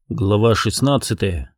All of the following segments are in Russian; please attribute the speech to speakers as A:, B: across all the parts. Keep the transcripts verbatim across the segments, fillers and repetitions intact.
A: Глава шестнадцатая.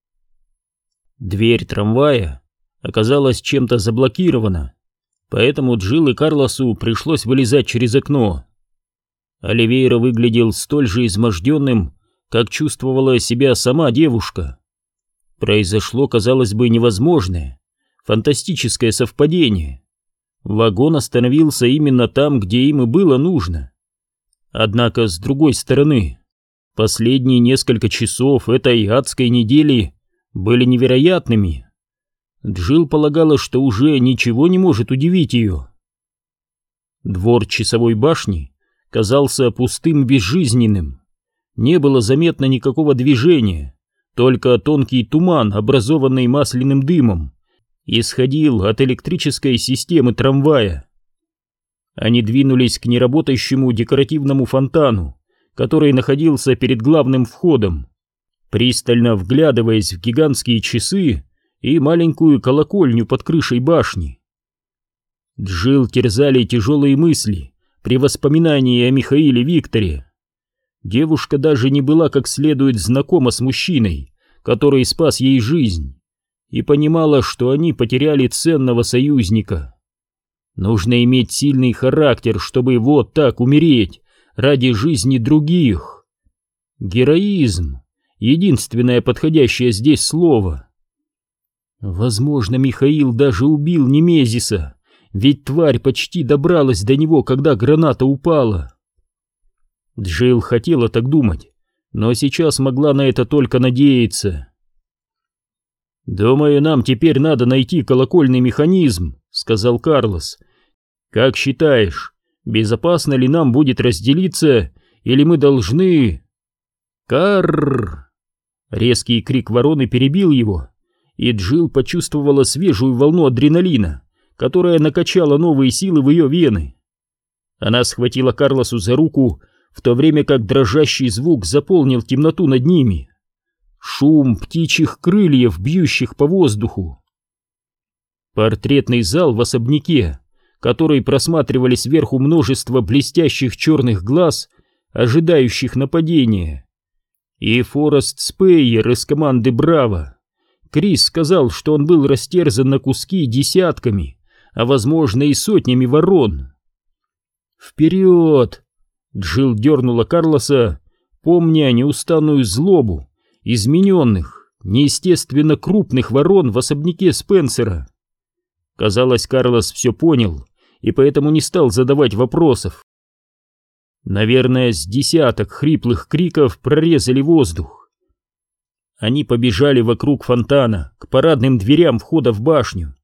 A: Дверь трамвая оказалась чем-то заблокирована, поэтому Джилл и Карлосу пришлось вылезать через окно. Оливейра выглядел столь же изможденным, как чувствовала себя сама девушка. Произошло, казалось бы, невозможное, фантастическое совпадение. Вагон остановился именно там, где им и было нужно. Однако, с другой стороны, последние несколько часов этой адской недели были невероятными. Джилл полагала, что уже ничего не может удивить ее. Двор часовой башни казался пустым и безжизненным. Не было заметно никакого движения, только тонкий туман, образованный масляным дымом, исходил от электрической системы трамвая. Они двинулись к неработающему декоративному фонтану, который находился перед главным входом, пристально вглядываясь в гигантские часы и маленькую колокольню под крышей башни. Джилл терзали тяжелые мысли при воспоминании о Михаиле Викторе. Девушка даже не была как следует знакома с мужчиной, который спас ей жизнь, и понимала, что они потеряли ценного союзника. Нужно иметь сильный характер, чтобы вот так умереть ради жизни других. Героизм — единственное подходящее здесь слово. Возможно, Михаил даже убил Немезиса, ведь тварь почти добралась до него, когда граната упала. Джилл хотела так думать, но сейчас могла на это только надеяться. «Думаю, нам теперь надо найти колокольный механизм», — сказал Карлос. «Как считаешь, безопасно ли нам будет разделиться, или мы должны...» «Карр!» Резкий крик вороны перебил его, и Джилл почувствовала свежую волну адреналина, которая накачала новые силы в ее вены. Она схватила Карлосу за руку, в то время как дрожащий звук заполнил темноту над ними. Шум птичьих крыльев, бьющих по воздуху. Портретный зал в особняке, который просматривали сверху множество блестящих черных глаз, ожидающих нападения. И Форест Спейер из команды «Браво». Крис сказал, что он был растерзан на куски десятками, а возможно и сотнями ворон. «Вперед!» Джилл дернула Карлоса, помня неустанную злобу измененных, неестественно крупных ворон в особняке Спенсера. Казалось, Карлос все понял и поэтому не стал задавать вопросов. Наверное, с десяток хриплых криков прорезали воздух. Они побежали вокруг фонтана, к парадным дверям входа в башню.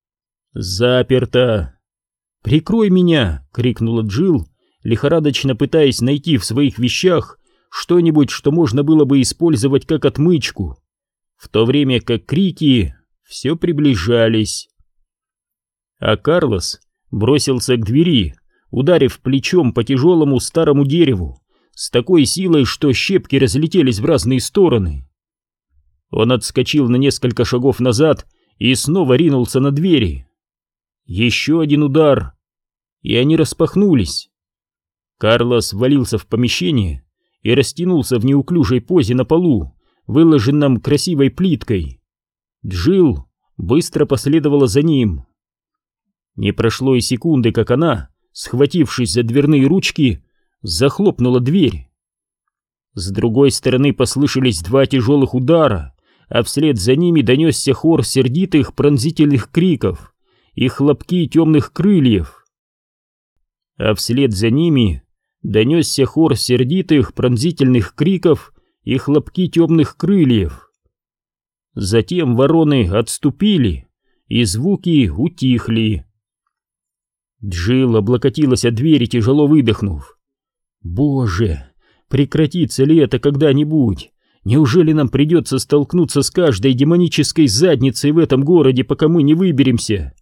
A: «Заперто!» «Прикрой меня!» — крикнула Джилл, лихорадочно пытаясь найти в своих вещах что-нибудь, что можно было бы использовать как отмычку, в то время как крики все приближались. А Карлос бросился к двери, ударив плечом по тяжелому старому дереву с такой силой, что щепки разлетелись в разные стороны. Он отскочил на несколько шагов назад и снова ринулся на двери. Еще один удар, и они распахнулись. Карлос ввалился в помещение и растянулся в неуклюжей позе на полу, выложенном красивой плиткой. Джилл быстро последовала за ним. Не прошло и секунды, как она, схватившись за дверные ручки, захлопнула дверь. С другой стороны послышались два тяжелых удара, а вслед за ними донесся хор сердитых пронзительных криков и хлопки темных крыльев. А вслед за ними донесся хор сердитых пронзительных криков и хлопки темных крыльев. Затем вороны отступили, и звуки утихли. Джилл облокотилась о двери, тяжело выдохнув. «Боже, прекратится ли это когда-нибудь? Неужели нам придется столкнуться с каждой демонической задницей в этом городе, пока мы не выберемся?»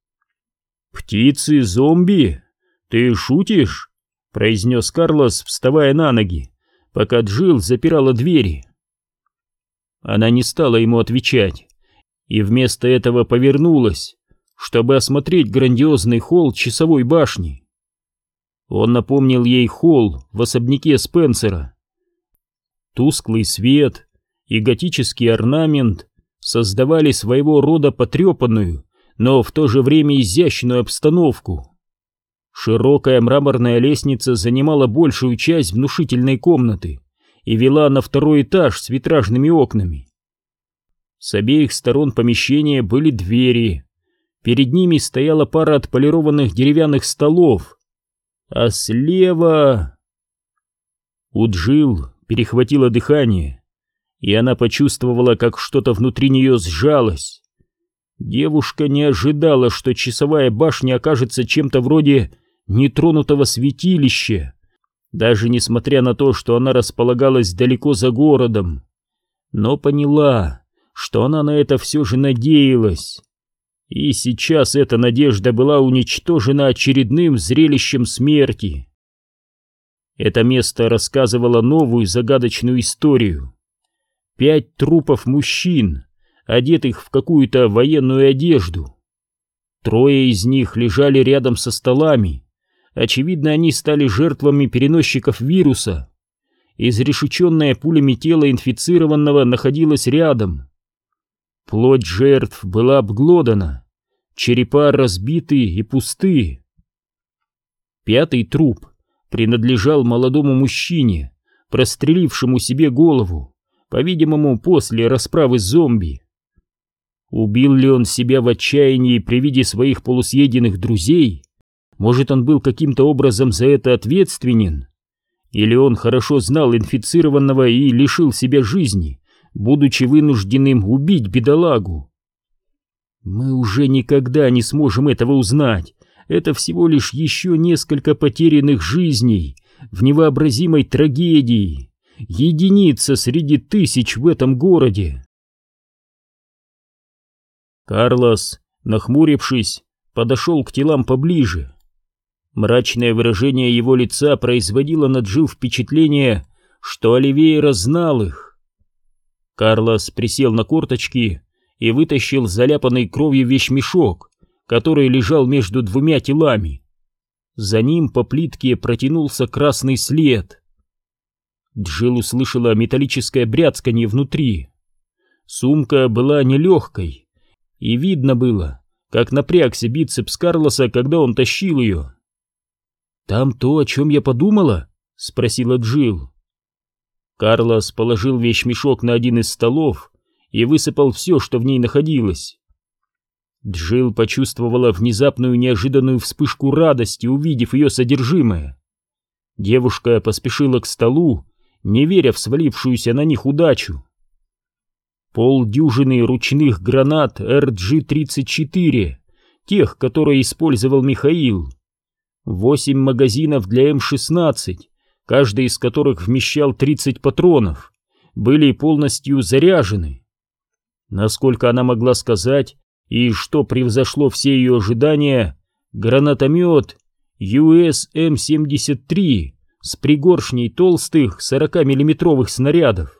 A: «Птицы-зомби? Ты шутишь?» — произнес Карлос, вставая на ноги, пока Джилл запирала двери. Она не стала ему отвечать, и вместо этого повернулась, чтобы осмотреть грандиозный холл часовой башни. Он напомнил ей холл в особняке Спенсера. Тусклый свет и готический орнамент создавали своего рода потрепанную, но в то же время изящную обстановку. Широкая мраморная лестница занимала большую часть внушительной комнаты и вела на второй этаж с витражными окнами. С обеих сторон помещения были двери, перед ними стояла пара отполированных деревянных столов, а слева... У Джилл перехватило дыхание, и она почувствовала, как что-то внутри нее сжалось. Девушка не ожидала, что часовая башня окажется чем-то вроде нетронутого святилища, даже несмотря на то, что она располагалась далеко за городом, но поняла, что она на это все же надеялась. И сейчас эта надежда была уничтожена очередным зрелищем смерти. Это место рассказывало новую загадочную историю. Пять трупов мужчин, одетых в какую-то военную одежду. Трое из них лежали рядом со столами. Очевидно, они стали жертвами переносчиков вируса. Изрешеченное пулями тело инфицированного находилось рядом. Плоть жертв была обглодана, черепа разбиты и пусты. Пятый труп принадлежал молодому мужчине, прострелившему себе голову, по-видимому, после расправы с зомби. Убил ли он себя в отчаянии при виде своих полусъеденных друзей? Может, он был каким-то образом за это ответственен? Или он хорошо знал инфицированного и лишил себя жизни, будучи вынужденным убить бедолагу? Мы уже никогда не сможем этого узнать. Это всего лишь еще несколько потерянных жизней в невообразимой трагедии, единица среди тысяч в этом городе. Карлос, нахмурившись, подошел к телам поближе. Мрачное выражение его лица производило на Джилл впечатление, что Оливейра знал их. Карлос присел на корточки и вытащил заляпанный кровью вещмешок, который лежал между двумя телами. За ним по плитке протянулся красный след. Джилл услышала металлическое бряцканье внутри. Сумка была нелегкой, и видно было, как напрягся бицепс Карлоса, когда он тащил ее. «Там то, о чем я подумала?» — спросила Джилл. Карлос положил вещмешок на один из столов и высыпал все, что в ней находилось. Джилл почувствовала внезапную неожиданную вспышку радости, увидев ее содержимое. Девушка поспешила к столу, не веря в свалившуюся на них удачу. Полдюжины ручных гранат эр джи тридцать четыре, тех, которые использовал Михаил. Восемь магазинов для эм шестнадцать, каждый из которых вмещал тридцать патронов, были полностью заряжены. Насколько она могла сказать, и что превзошло все ее ожидания, гранатомет ю эс эм семьдесят три с пригоршней толстых сорокамиллиметровых снарядов.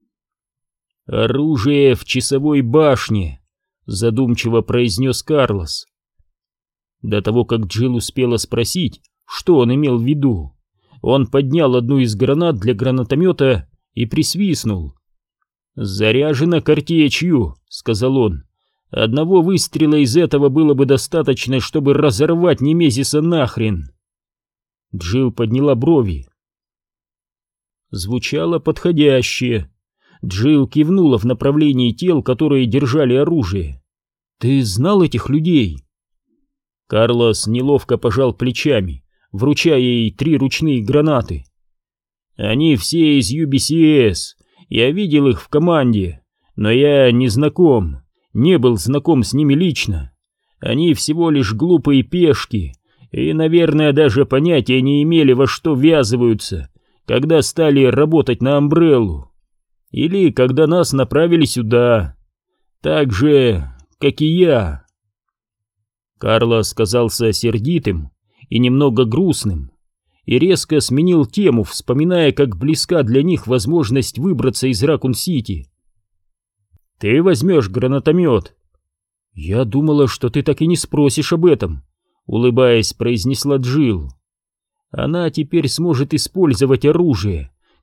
A: «Оружие в часовой башне», — задумчиво произнес Карлос. До того, как Джилл успела спросить, что он имел в виду, он поднял одну из гранат для гранатомета и присвистнул. «Заряжена картечью», — сказал он. «Одного выстрела из этого было бы достаточно, чтобы разорвать Немезиса нахрен». Джилл подняла брови. Звучало подходяще. Джилл кивнула в направлении тел, которые держали оружие. «Ты знал этих людей?» Карлос неловко пожал плечами, вручая ей три ручные гранаты. «Они все из ю би си эс. Я видел их в команде, но я не знаком, не был знаком с ними лично. Они всего лишь глупые пешки и, наверное, даже понятия не имели, во что ввязываются, когда стали работать на Амбреллу. Или когда нас направили сюда. Так же, как и я». Карлос казался сердитым и немного грустным, и резко сменил тему, вспоминая, как близка для них возможность выбраться из Ракун-Сити. «Ты возьмешь гранатомет?» «Я думала, что ты так и не спросишь об этом», — улыбаясь, произнесла Джилл. «Она теперь сможет использовать оружие,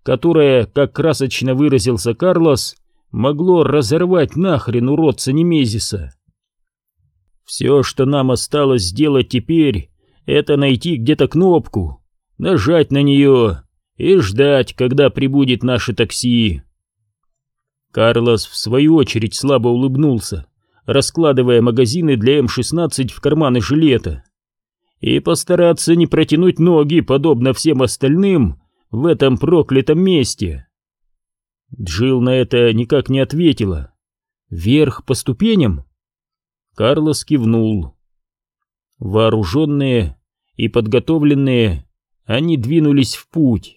A: которое, как красочно выразился Карлос, могло разорвать нахрен уродца Немезиса. Все, что нам осталось сделать теперь, это найти где-то кнопку, нажать на нее и ждать, когда прибудет наше такси. Карлос в свою очередь слабо улыбнулся, раскладывая магазины для эм шестнадцать в карманы жилета, и постараться не протянуть ноги, подобно всем остальным, в этом проклятом месте. Джилл на это никак не ответила. Вверх по ступеням? Карлос кивнул. Вооруженные и подготовленные, они двинулись в путь.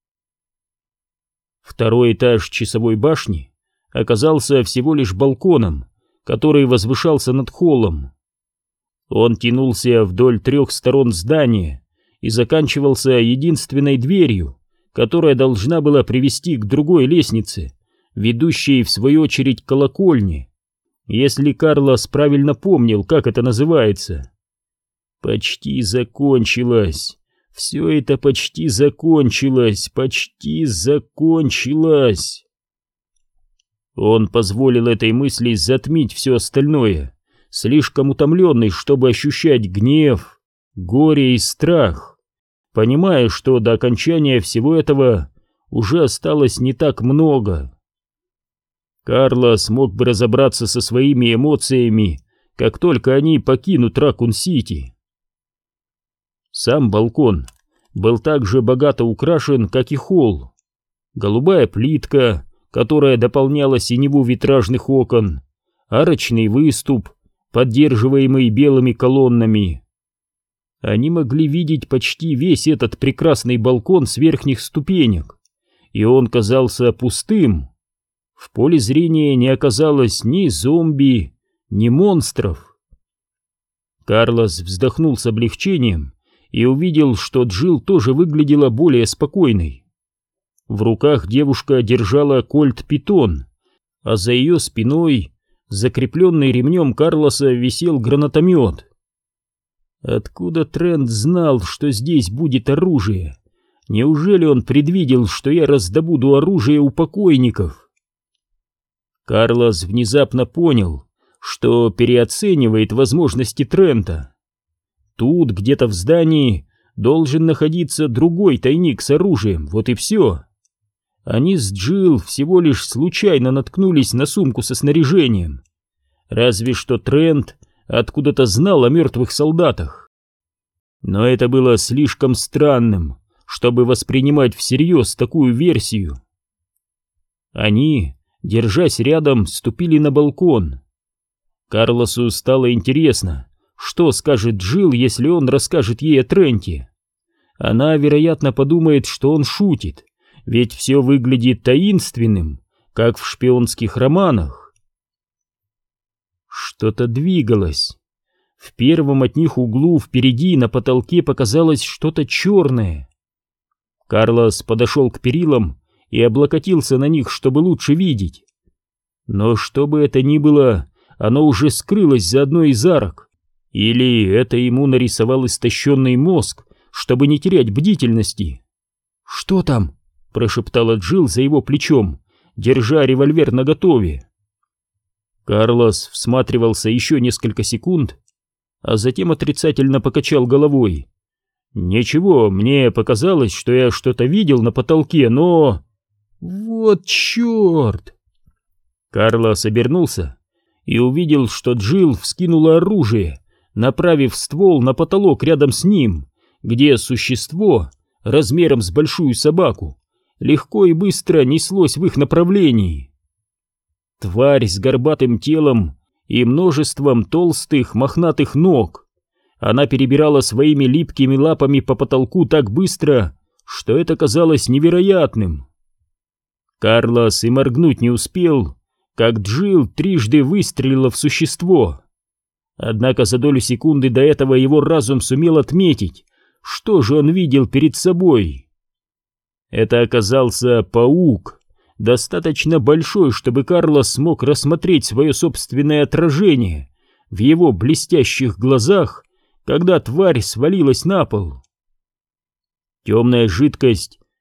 A: Второй этаж часовой башни оказался всего лишь балконом, который возвышался над холлом. Он тянулся вдоль трех сторон здания и заканчивался единственной дверью, которая должна была привести к другой лестнице, ведущей в свою очередь к колокольне, если Карлос правильно помнил, как это называется. Почти закончилось. Все это почти закончилось, почти закончилось. Он позволил этой мысли затмить все остальное, слишком утомленный, чтобы ощущать гнев, горе и страх, понимая, что до окончания всего этого уже осталось не так много. Карлос мог бы разобраться со своими эмоциями, как только они покинут Ракун-Сити. Сам балкон был так же богато украшен, как и холл. Голубая плитка, которая дополняла синеву витражных окон, арочный выступ, поддерживаемый белыми колоннами. Они могли видеть почти весь этот прекрасный балкон с верхних ступенек, и он казался пустым. В поле зрения не оказалось ни зомби, ни монстров. Карлос вздохнул с облегчением и увидел, что Джилл тоже выглядела более спокойной. В руках девушка держала кольт-питон, а за ее спиной, закрепленный ремнем Карлоса, висел гранатомет. Откуда Трент знал, что здесь будет оружие? Неужели он предвидел, что я раздобуду оружие у покойников? Карлос внезапно понял, что переоценивает возможности Трента. Тут, где-то в здании, должен находиться другой тайник с оружием, вот и все. Они с Джилл всего лишь случайно наткнулись на сумку со снаряжением. Разве что Трент откуда-то знал о мертвых солдатах. Но это было слишком странным, чтобы воспринимать всерьез такую версию. Они, держась рядом, ступили на балкон. Карлосу стало интересно, что скажет Джилл, если он расскажет ей о Тренте. Она, вероятно, подумает, что он шутит, ведь все выглядит таинственным, как в шпионских романах. Что-то двигалось. В первом от них углу впереди на потолке показалось что-то черное. Карлос подошел к перилам и облокотился на них, чтобы лучше видеть. Но что бы это ни было, оно уже скрылось за одной из арок. Или это ему нарисовал истощенный мозг, чтобы не терять бдительности. «Что там?» — прошептала Джилл за его плечом, держа револьвер наготове. Карлос всматривался еще несколько секунд, а затем отрицательно покачал головой. «Ничего, мне показалось, что я что-то видел на потолке, но...» «Вот черт!» Карлос обернулся и увидел, что Джилл вскинула оружие, направив ствол на потолок рядом с ним, где существо, размером с большую собаку, легко и быстро неслось в их направлении. Тварь с горбатым телом и множеством толстых мохнатых ног. Она перебирала своими липкими лапами по потолку так быстро, что это казалось невероятным. Карлос и моргнуть не успел, как Джилл трижды выстрелила в существо. Однако за долю секунды до этого его разум сумел отметить, что же он видел перед собой. Это оказался паук, достаточно большой, чтобы Карлос смог рассмотреть свое собственное отражение в его блестящих глазах, когда тварь свалилась на пол. Темная жидкость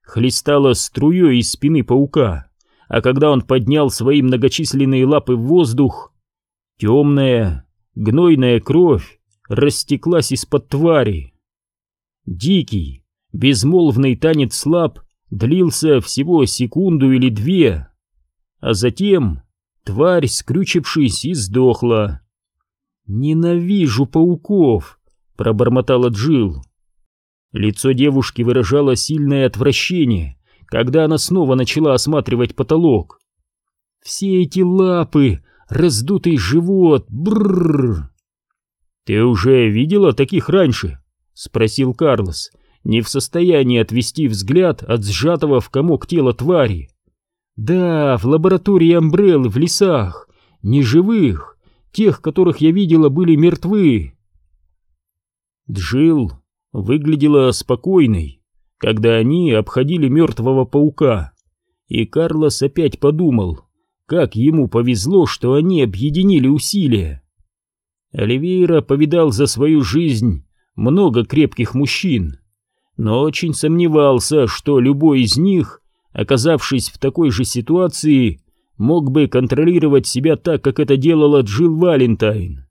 A: хлестала струей из спины паука, а когда он поднял свои многочисленные лапы в воздух, темная, гнойная кровь растеклась из-под твари. Дикий, безмолвный танец лап длился всего секунду или две, а затем тварь, скрючившись, и сдохла. «Ненавижу пауков!» — пробормотала Джилл. Лицо девушки выражало сильное отвращение, когда она снова начала осматривать потолок. «Все эти лапы, раздутый живот, брррр!» «Ты уже видела таких раньше?» — спросил Карлос, не в состоянии отвести взгляд от сжатого в комок тела твари. «Да, в лаборатории Амбреллы в лесах, неживых, тех, которых я видела, были мертвы». Джилл выглядела спокойной, когда они обходили мертвого паука, и Карлос опять подумал, как ему повезло, что они объединили усилия. Оливейра повидал за свою жизнь много крепких мужчин, но очень сомневался, что любой из них, оказавшись в такой же ситуации, мог бы контролировать себя так, как это делала Джилл Валентайн.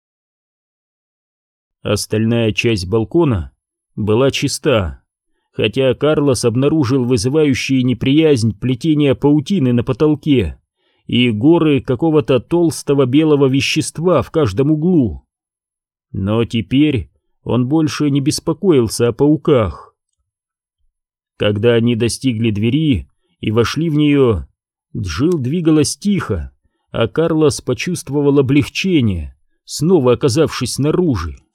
A: Остальная часть балкона была чиста, хотя Карлос обнаружил вызывающие неприязнь плетения паутины на потолке и горы какого-то толстого белого вещества в каждом углу. Но теперь он больше не беспокоился о пауках. Когда они достигли двери и вошли в нее, Джилл двигалась тихо, а Карлос почувствовал облегчение, снова оказавшись снаружи.